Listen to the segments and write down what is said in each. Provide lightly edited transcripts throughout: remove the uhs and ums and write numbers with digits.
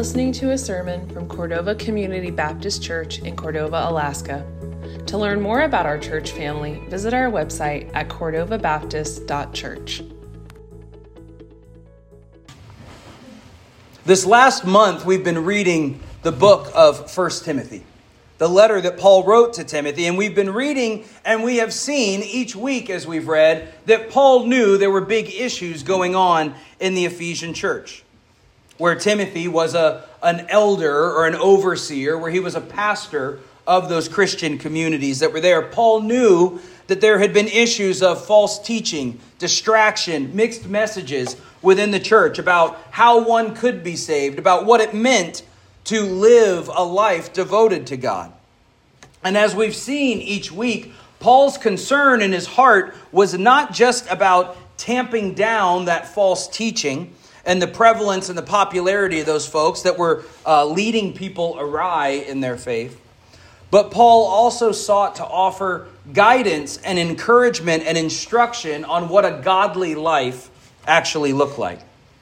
listening to a sermon from Cordova Community Baptist Church in Cordova, Alaska. To learn more about our church family, visit our website at cordovabaptist.church. This last month, we've been reading the book of 1 Timothy, the letter that Paul wrote to Timothy. And we've been reading, and we have seen each week as we've read that Paul knew there were big issues going on in the Ephesian church, where Timothy was an elder or an overseer, where he was a pastor of those Christian communities that were there. Paul knew that there had been issues of false teaching, distraction, mixed messages within the church about how one could be saved, about what it meant to live a life devoted to God. And as we've seen each week, Paul's concern in his heart was not just about tamping down that false teaching and the prevalence and the popularity of those folks that were leading people awry in their faith, but Paul also sought to offer guidance and encouragement and instruction on what a godly life actually looked like.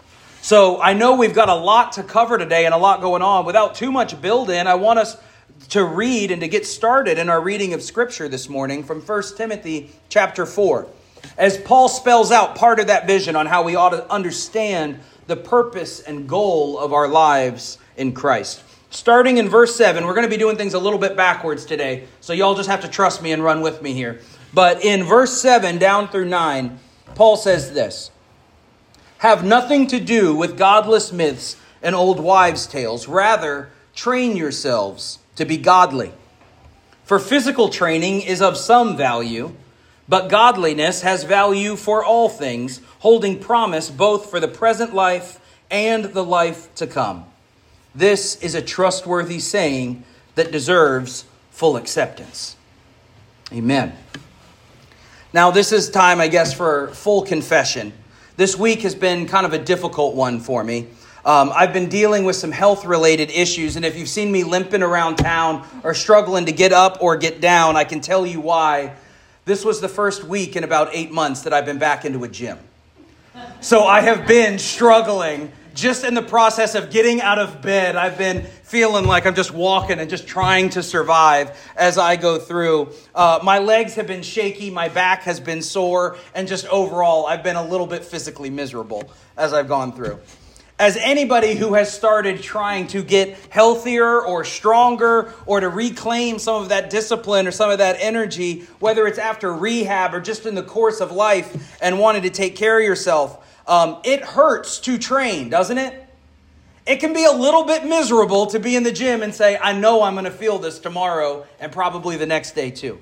So I know we've got a lot to cover today and a lot going on. Without too much build-in, I want us to read and to get started in our reading of Scripture this morning from 1 Timothy chapter 4. As Paul spells out part of that vision on how we ought to understand the purpose and goal of our lives in Christ. Starting in verse 7, we're going to be doing things a little bit backwards today, so y'all just have to trust me and run with me here. But in verse 7 down through 9, Paul says this: "Have nothing to do with godless myths and old wives' tales. Rather, train yourselves to be godly. For physical training is of some value, but godliness has value for all things, holding promise both for the present life and the life to come. This is a trustworthy saying that deserves full acceptance." Amen. Now, this is time, I guess, for full confession. This week has been kind of a difficult one for me. I've been dealing with some health-related issues, and if you've seen me limping around town or struggling to get up or get down, I can tell you why. This was the first week in about 8 months that I've been back into a gym. So I have been struggling just in the process of getting out of bed. I've been feeling like I'm just walking and just trying to survive as I go through. My legs have been shaky. My back has been sore. And just overall, I've been a little bit physically miserable as I've gone through. As anybody who has started trying to get healthier or stronger or to reclaim some of that discipline or some of that energy, whether it's after rehab or just in the course of life and wanting to take care of yourself, it hurts to train, doesn't it? It can be a little bit miserable to be in the gym and say, I know I'm going to feel this tomorrow and probably the next day too.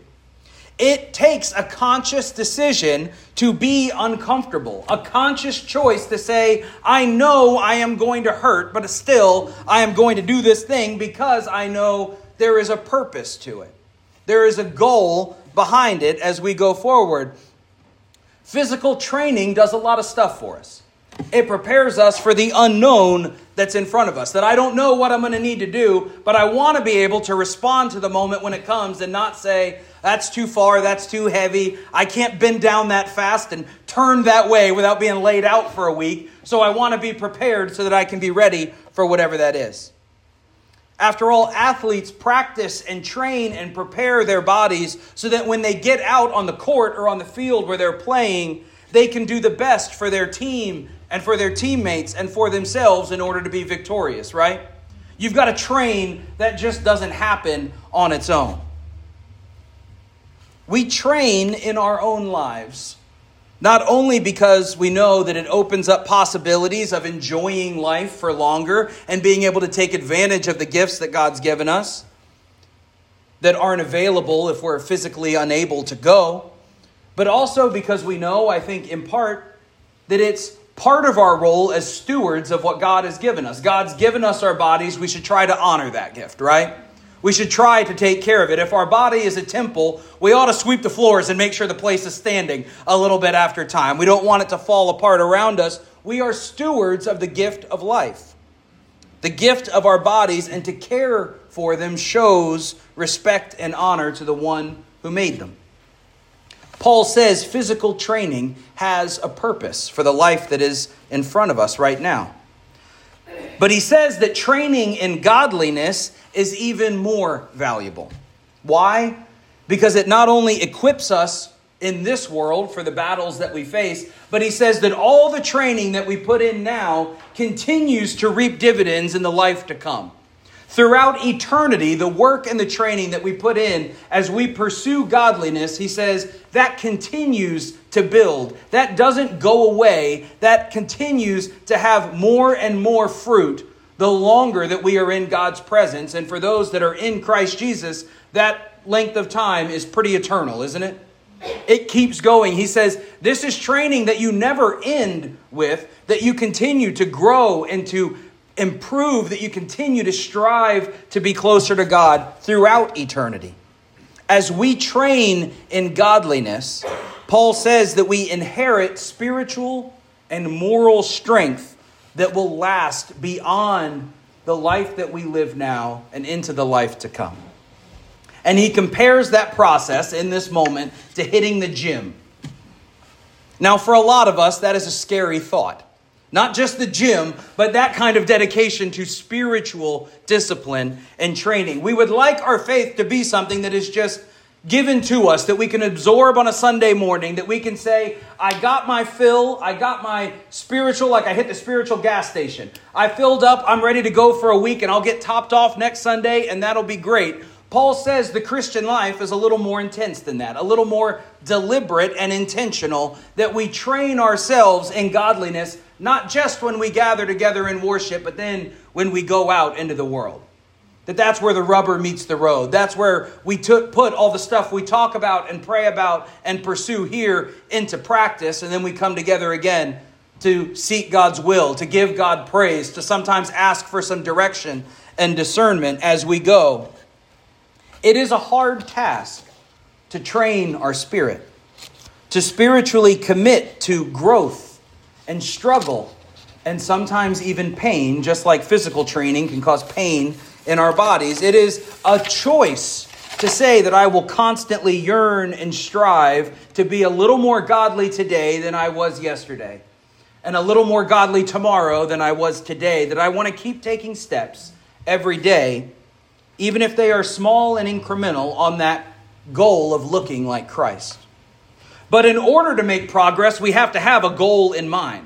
It takes a conscious decision to be uncomfortable, a conscious choice to say, I know I am going to hurt, but still I am going to do this thing because I know there is a purpose to it. There is a goal behind it as we go forward. Physical training does a lot of stuff for us. It prepares us for the unknown that's in front of us, that I don't know what I'm going to need to do, but I want to be able to respond to the moment when it comes and not say, that's too far, that's too heavy, I can't bend down that fast and turn that way without being laid out for a week, so I want to be prepared so that I can be ready for whatever that is. After all, athletes practice and train and prepare their bodies so that when they get out on the court or on the field where they're playing, they can do the best for their team and for their teammates and for themselves in order to be victorious, right? You've got to train. That just doesn't happen on its own. We train in our own lives, not only because we know that it opens up possibilities of enjoying life for longer and being able to take advantage of the gifts that God's given us that aren't available if we're physically unable to go, but also because we know, I think in part, that it's part of our role as stewards of what God has given us. God's given us our bodies. We should try to honor that gift, right? We should try to take care of it. If our body is a temple, we ought to sweep the floors and make sure the place is standing a little bit after time. We don't want it to fall apart around us. We are stewards of the gift of life, the gift of our bodies, and to care for them shows respect and honor to the one who made them. Paul says physical training has a purpose for the life that is in front of us right now. But he says that training in godliness is even more valuable. Why? Because it not only equips us in this world for the battles that we face, but he says that all the training that we put in now continues to reap dividends in the life to come. Throughout eternity, the work and the training that we put in as we pursue godliness, he says, that continues to build. That doesn't go away. That continues to have more and more fruit the longer that we are in God's presence. And for those that are in Christ Jesus, that length of time is pretty eternal, isn't it? It keeps going. He says, this is training that you never end with, that you continue to grow and to improve, that you continue to strive to be closer to God throughout eternity. As we train in godliness, Paul says that we inherit spiritual and moral strength that will last beyond the life that we live now and into the life to come. And he compares that process in this moment to hitting the gym. Now, for a lot of us, that is a scary thought. Not just the gym, but that kind of dedication to spiritual discipline and training. We would like our faith to be something that is just given to us, that we can absorb on a Sunday morning, that we can say, I got my fill, I got my spiritual, like I hit the spiritual gas station. I filled up, I'm ready to go for a week, and I'll get topped off next Sunday, and that'll be great. Paul says the Christian life is a little more intense than that, a little more deliberate and intentional, that we train ourselves in godliness, not just when we gather together in worship, but then when we go out into the world. That's where the rubber meets the road. That's where we put all the stuff we talk about and pray about and pursue here into practice, and then we come together again to seek God's will, to give God praise, to sometimes ask for some direction and discernment as we go. It is a hard task to train our spirit, to spiritually commit to growth and struggle, and sometimes even pain, just like physical training can cause pain in our bodies. It is a choice to say that I will constantly yearn and strive to be a little more godly today than I was yesterday, and a little more godly tomorrow than I was today, that I want to keep taking steps every day, even if they are small and incremental, on that goal of looking like Christ. But in order to make progress, we have to have a goal in mind.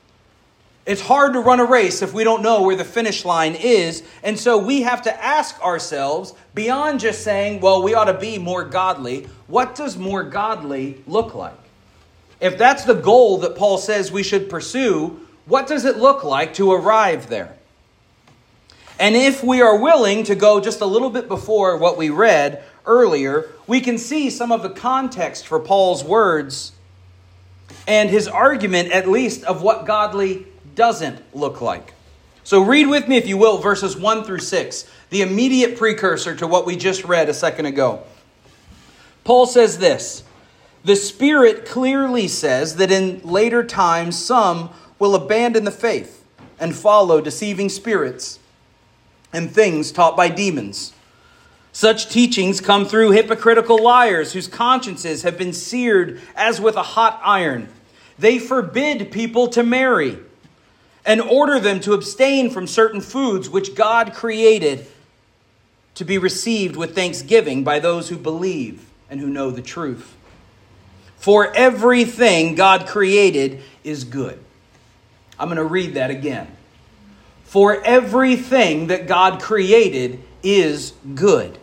It's hard to run a race if we don't know where the finish line is. And so we have to ask ourselves, beyond just saying, well, we ought to be more godly, what does more godly look like? If that's the goal that Paul says we should pursue, what does it look like to arrive there? And if we are willing to go just a little bit before what we read earlier, we can see some of the context for Paul's words and his argument, at least, of what godly doesn't look like. So read with me, if you will, verses 1 through 6, the immediate precursor to what we just read a second ago. Paul says this: the Spirit clearly says that in later times some will abandon the faith and follow deceiving spirits and things taught by demons. Such teachings come through hypocritical liars whose consciences have been seared as with a hot iron. They forbid people to marry and order them to abstain from certain foods which God created to be received with thanksgiving by those who believe and who know the truth. For everything God created is good. I'm going to read that again. For everything that God created is good.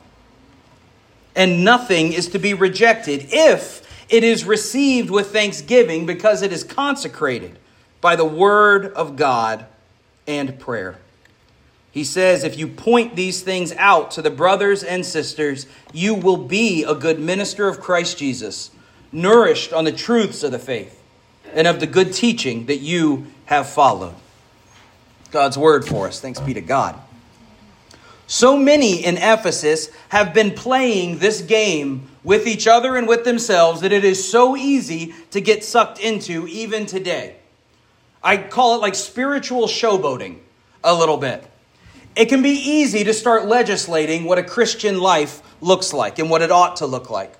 And nothing is to be rejected if it is received with thanksgiving, because it is consecrated by the word of God and prayer. He says, if you point these things out to the brothers and sisters, you will be a good minister of Christ Jesus, nourished on the truths of the faith and of the good teaching that you have followed. God's word for us. Thanks be to God. So many in Ephesus have been playing this game with each other and with themselves that it is so easy to get sucked into even today. I call it like spiritual showboating a little bit. It can be easy to start legislating what a Christian life looks like and what it ought to look like.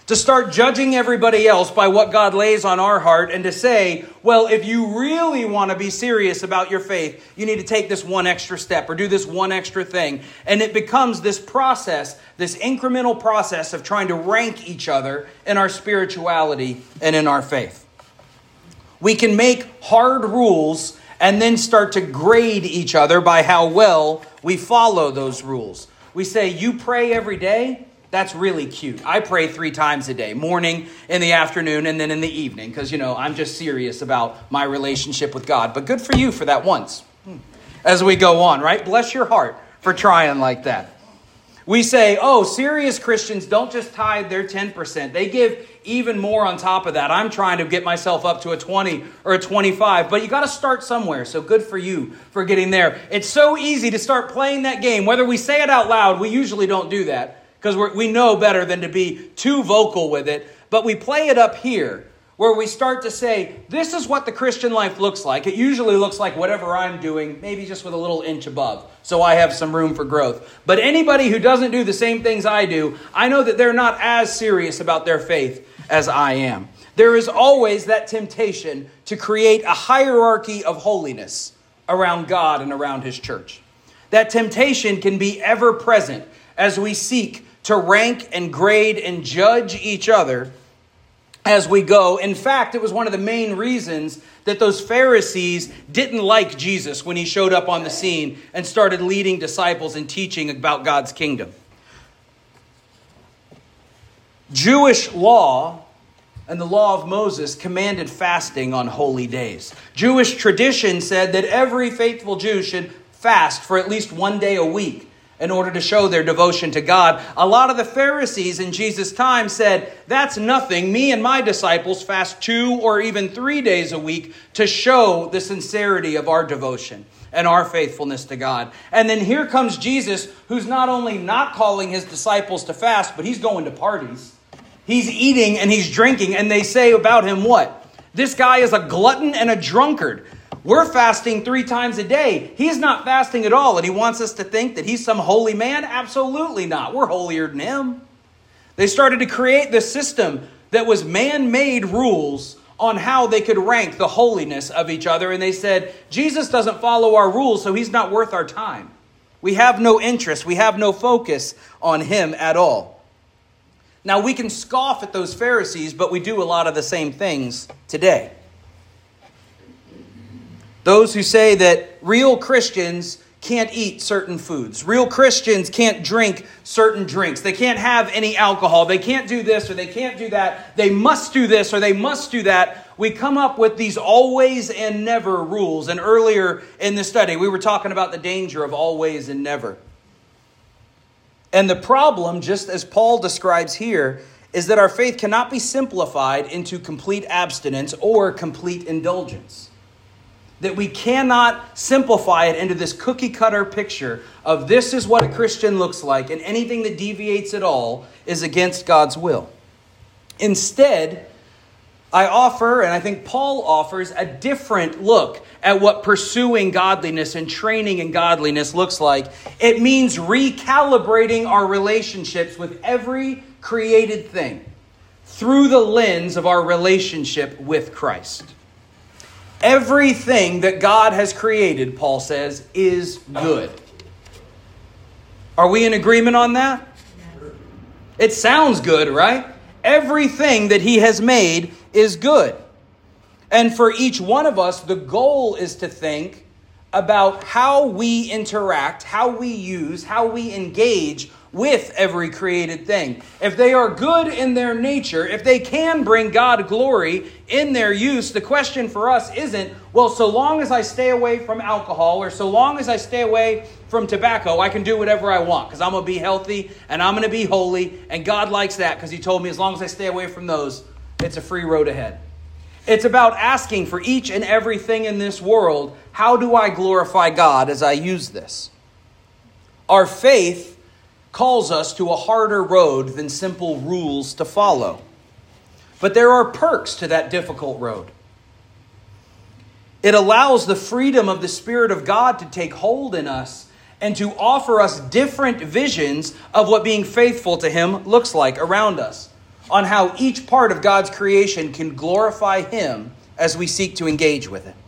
To start judging everybody else by what God lays on our heart and to say, well, if you really want to be serious about your faith, you need to take this one extra step or do this one extra thing. And it becomes this process, this incremental process of trying to rank each other in our spirituality and in our faith. We can make hard rules and then start to grade each other by how well we follow those rules. We say, you pray every day? That's really cute. I pray 3 times a day, morning, in the afternoon, and then in the evening, because, I'm just serious about my relationship with God. But good for you for that once. As we go on, right? Bless your heart for trying like that. We say, serious Christians don't just tithe their 10%. They give even more on top of that. I'm trying to get myself up to a 20 or a 25, but you got to start somewhere. So good for you for getting there. It's so easy to start playing that game. Whether we say it out loud, we usually don't do that, because we know better than to be too vocal with it. But we play it up here where we start to say, this is what the Christian life looks like. It usually looks like whatever I'm doing, maybe just with a little inch above, so I have some room for growth. But anybody who doesn't do the same things I do, I know that they're not as serious about their faith as I am. There is always that temptation to create a hierarchy of holiness around God and around His church. That temptation can be ever present as we seek to rank and grade and judge each other as we go. In fact, it was one of the main reasons that those Pharisees didn't like Jesus when He showed up on the scene and started leading disciples and teaching about God's kingdom. Jewish law and the law of Moses commanded fasting on holy days. Jewish tradition said that every faithful Jew should fast for at least 1 day a week in order to show their devotion to God. A lot of the Pharisees in Jesus' time said, that's nothing. Me and my disciples fast 2 or even 3 days a week to show the sincerity of our devotion and our faithfulness to God. And then here comes Jesus, who's not only not calling His disciples to fast, but He's going to parties. He's eating and He's drinking, and they say about Him what? This guy is a glutton and a drunkard. We're fasting 3 times a day. He's not fasting at all, and He wants us to think that He's some holy man? Absolutely not. We're holier than Him. They started to create this system that was man-made rules on how they could rank the holiness of each other. And they said, Jesus doesn't follow our rules, so He's not worth our time. We have no interest. We have no focus on Him at all. Now, we can scoff at those Pharisees, but we do a lot of the same things today. Those who say that real Christians can't eat certain foods. Real Christians can't drink certain drinks. They can't have any alcohol. They can't do this or they can't do that. They must do this or they must do that. We come up with these always and never rules. And earlier in the study, we were talking about the danger of always and never. And the problem, just as Paul describes here, is that our faith cannot be simplified into complete abstinence or complete indulgence. That we cannot simplify it into this cookie cutter picture of this is what a Christian looks like, and anything that deviates at all is against God's will. Instead, I offer, and I think Paul offers, a different look at what pursuing godliness and training in godliness looks like. It means recalibrating our relationships with every created thing through the lens of our relationship with Christ. Everything that God has created, Paul says, is good. Are we in agreement on that? It sounds good, right? Everything that He has made is good. And for each one of us, the goal is to think about how we interact, how we use, how we engage with every created thing. If they are good in their nature, if they can bring God glory in their use, the question for us isn't, well, so long as I stay away from alcohol or so long as I stay away from tobacco, I can do whatever I want because I'm going to be healthy and I'm going to be holy, and God likes that because He told me as long as I stay away from those, it's a free road ahead. It's about asking for each and everything in this world, how do I glorify God as I use this? Our faith calls us to a harder road than simple rules to follow. But there are perks to that difficult road. It allows the freedom of the Spirit of God to take hold in us and to offer us different visions of what being faithful to Him looks like around us. on how each part of God's creation can glorify Him as we seek to engage with it.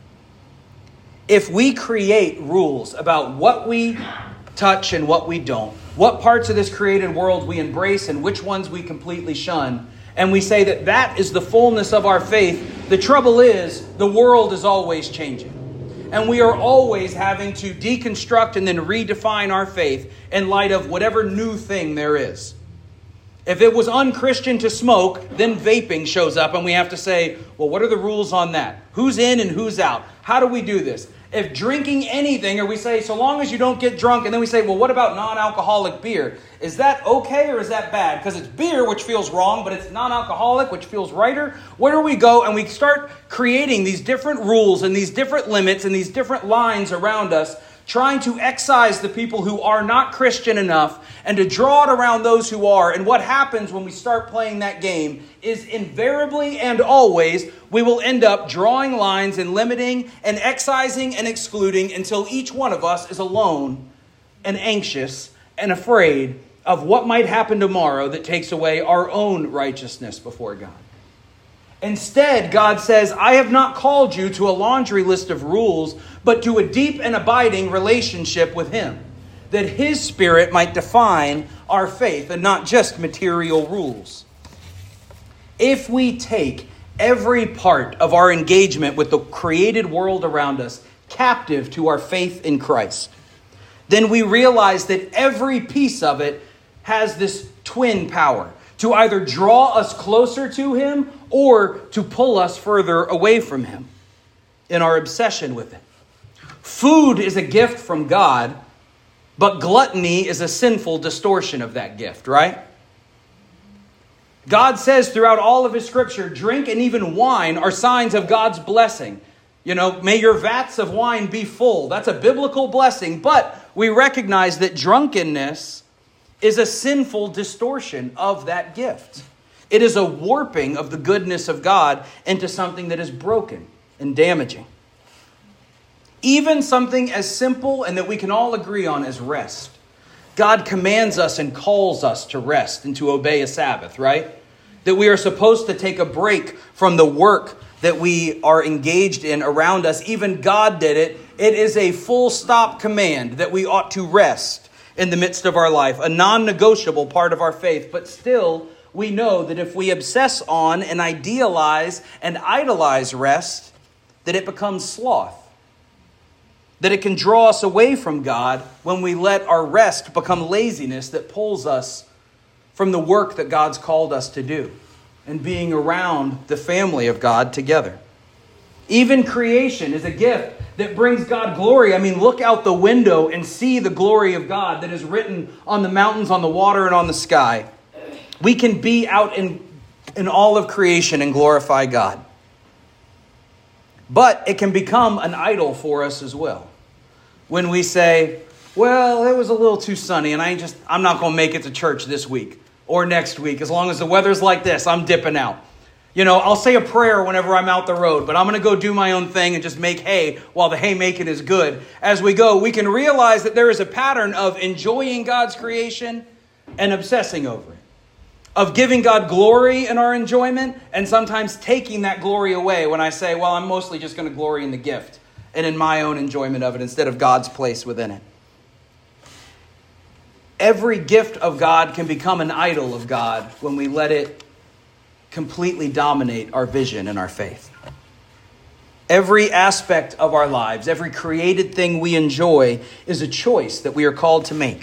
If we create rules about what we touch and what we don't, what parts of this created world we embrace and which ones we completely shun, and we say that that is the fullness of our faith, the trouble is the world is always changing. And we are always having to deconstruct and then redefine our faith in light of whatever new thing there is. If it was unchristian to smoke, then vaping shows up and we have to say, well, what are the rules on that? Who's in and who's out? How do we do this? If drinking anything, or we say, so long as you don't get drunk, and then we say, well, what about non-alcoholic beer? Is that okay or is that bad? Because it's beer, which feels wrong, but it's non-alcoholic, which feels righter. Where do we go? And we start creating these different rules and these different limits and these different lines around us, trying to excise the people who are not Christian enough and to draw it around those who are. And what happens when we start playing that game is invariably and always we will end up drawing lines and limiting and excising and excluding until each one of us is alone and anxious and afraid of what might happen tomorrow that takes away our own righteousness before God. Instead, God says, I have not called you to a laundry list of rules, but to a deep and abiding relationship with Him, that His Spirit might define our faith and not just material rules. If we take every part of our engagement with the created world around us captive to our faith in Christ, then we realize that every piece of it has this twin power to either draw us closer to Him or to pull us further away from Him in our obsession with it. Food is a gift from God, but gluttony is a sinful distortion of that gift, right? God says throughout all of His Scripture, drink and even wine are signs of God's blessing. You know, may your vats of wine be full. That's a biblical blessing, but we recognize that drunkenness is a sinful distortion of that gift. It is a warping of the goodness of God into something that is broken and damaging. Even something as simple and that we can all agree on as rest. God commands us and calls us to rest and to obey a Sabbath, right? That we are supposed to take a break from the work that we are engaged in around us. Even God did it. It is a full stop command that we ought to rest in the midst of our life, a non-negotiable part of our faith. But still, we know that if we obsess on and idealize and idolize rest, that it becomes sloth. That it can draw us away from God when we let our rest become laziness that pulls us from the work that God's called us to do and being around the family of God together. Even creation is a gift that brings God glory. I mean, look out the window and see the glory of God that is written on the mountains, on the water, and on the sky. We can be out in all of creation and glorify God. But it can become an idol for us as well. When we say, well, it was a little too sunny and I'm not going to make it to church this week or next week. As long as the weather's like this, I'm dipping out. You know, I'll say a prayer whenever I'm out the road, but I'm going to go do my own thing and just make hay while the haymaking is good. As we go, we can realize that there is a pattern of enjoying God's creation and obsessing over it. Of giving God glory in our enjoyment and sometimes taking that glory away when I say, well, I'm mostly just going to glory in the gift and in my own enjoyment of it instead of God's place within it. Every gift of God can become an idol of God when we let it completely dominate our vision and our faith. Every aspect of our lives, every created thing we enjoy is a choice that we are called to make.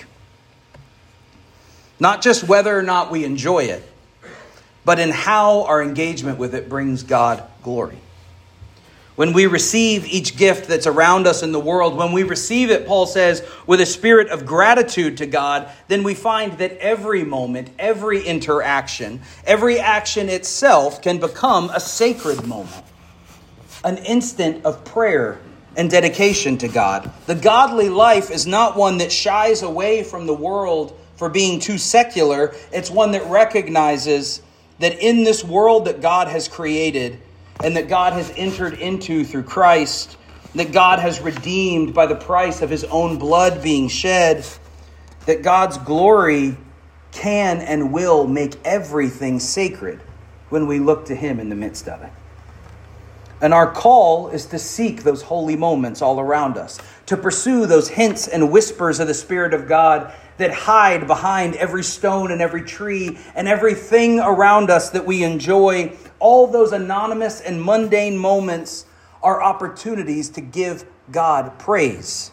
Not just whether or not we enjoy it, but in how our engagement with it brings God glory. When we receive each gift that's around us in the world, when we receive it, Paul says, with a spirit of gratitude to God, then we find that every moment, every interaction, every action itself can become a sacred moment, an instant of prayer and dedication to God. The godly life is not one that shies away from the world for being too secular. It's one that recognizes that in this world that God has created and that God has entered into through Christ, that God has redeemed by the price of His own blood being shed, that God's glory can and will make everything sacred when we look to him in the midst of it. And our call is to seek those holy moments all around us, to pursue those hints and whispers of the Spirit of God that hide behind every stone and every tree and everything around us that we enjoy. All those anonymous and mundane moments are opportunities to give God praise.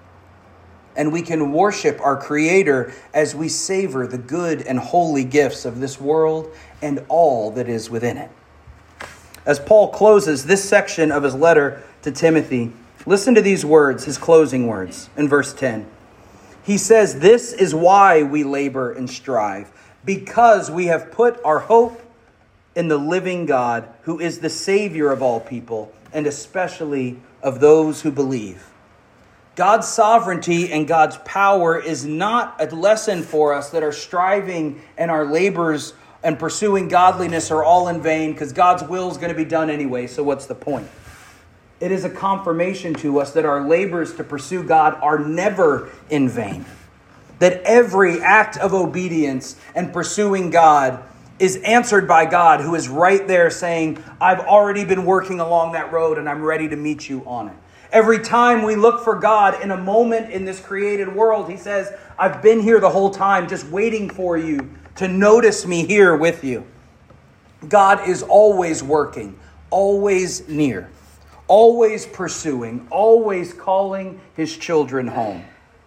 And we can worship our Creator as we savor the good and holy gifts of this world and all that is within it. As Paul closes this section of his letter to Timothy, listen to these words, his closing words in verse 10. He says, "This is why we labor and strive, because we have put our hope in the living God, who is the Savior of all people, and especially of those who believe." God's sovereignty and God's power is not a lesson for us that our striving and our labors and pursuing godliness are all in vain, because God's will is going to be done anyway, so what's the point? It is a confirmation to us that our labors to pursue God are never in vain. That every act of obedience and pursuing God is answered by God, who is right there saying, "I've already been working along that road and I'm ready to meet you on it." Every time we look for God in a moment in this created world, he says, "I've been here the whole time, just waiting for you to notice me here with you." God is always working, always near, always pursuing, always calling his children home,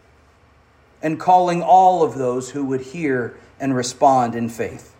and calling all of those who would hear and respond in faith.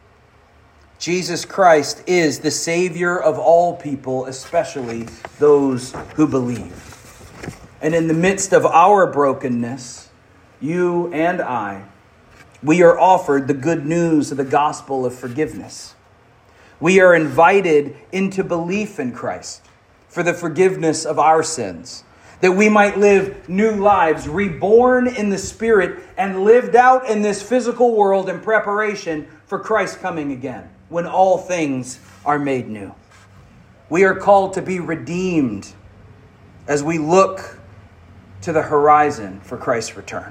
Jesus Christ is the Savior of all people, especially those who believe. And in the midst of our brokenness, you and I, we are offered the good news of the gospel of forgiveness. We are invited into belief in Christ for the forgiveness of our sins, that we might live new lives, reborn in the Spirit and lived out in this physical world in preparation for Christ coming again, when all things are made new. We are called to be redeemed as we look to the horizon for Christ's return.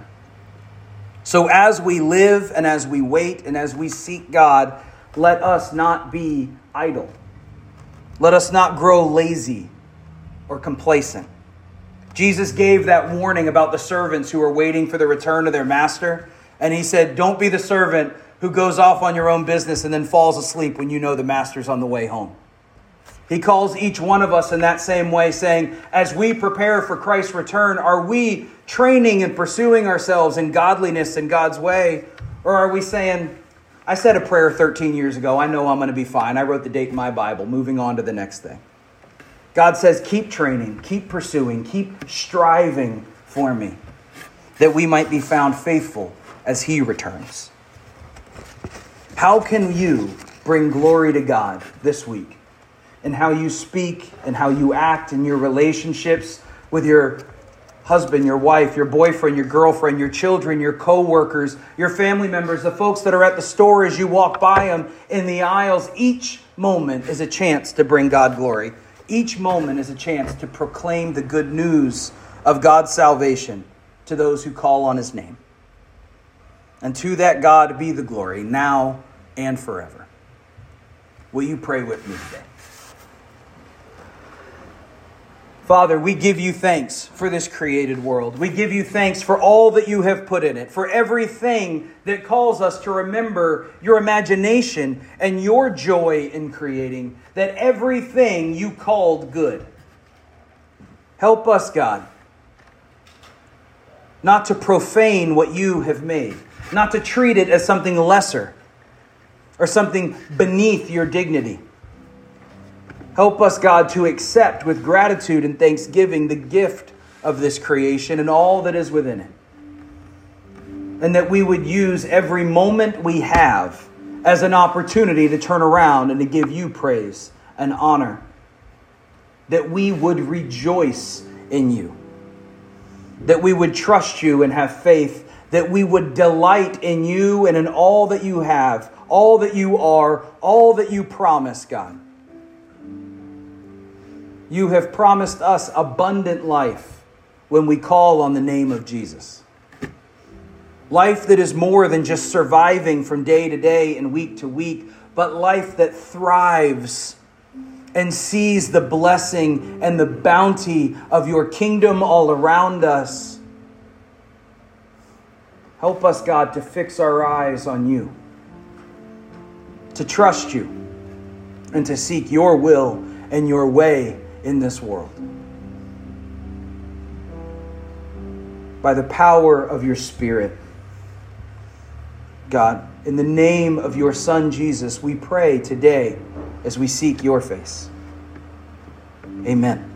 So as we live and as we wait and as we seek God, let us not be idle. Let us not grow lazy or complacent. Jesus gave that warning about the servants who are waiting for the return of their master. And he said, don't be the servant who goes off on your own business and then falls asleep when you know the master's on the way home. He calls each one of us in that same way, saying, as we prepare for Christ's return, are we training and pursuing ourselves in godliness in God's way? Or are we saying, I said a prayer 13 years ago, I know I'm going to be fine. I wrote the date in my Bible, moving on to the next thing. God says, keep training, keep pursuing, keep striving for me, that we might be found faithful as he returns. How can you bring glory to God this week in how you speak and how you act in your relationships with your husband, your wife, your boyfriend, your girlfriend, your children, your co-workers, your family members, the folks that are at the store as you walk by them in the aisles? Each moment is a chance to bring God glory. Each moment is a chance to proclaim the good news of God's salvation to those who call on his name. And to that God be the glory now and forever. Will you pray with me today? Father, we give you thanks for this created world. We give you thanks for all that you have put in it, for everything that calls us to remember your imagination and your joy in creating, that everything you called good. Help us, God, not to profane what you have made, not to treat it as something lesser or something beneath your dignity. Help us, God, to accept with gratitude and thanksgiving the gift of this creation and all that is within it. And that we would use every moment we have as an opportunity to turn around and to give you praise and honor. That we would rejoice in you. That we would trust you and have faith. That we would delight in you and in all that you have, all that you are, all that you promise, God. You have promised us abundant life when we call on the name of Jesus. Life that is more than just surviving from day to day and week to week, but life that thrives and sees the blessing and the bounty of your kingdom all around us. Help us, God, to fix our eyes on you, to trust you, and to seek your will and your way in this world. By the power of your Spirit, God, in the name of your Son, Jesus, we pray today as we seek your face. Amen.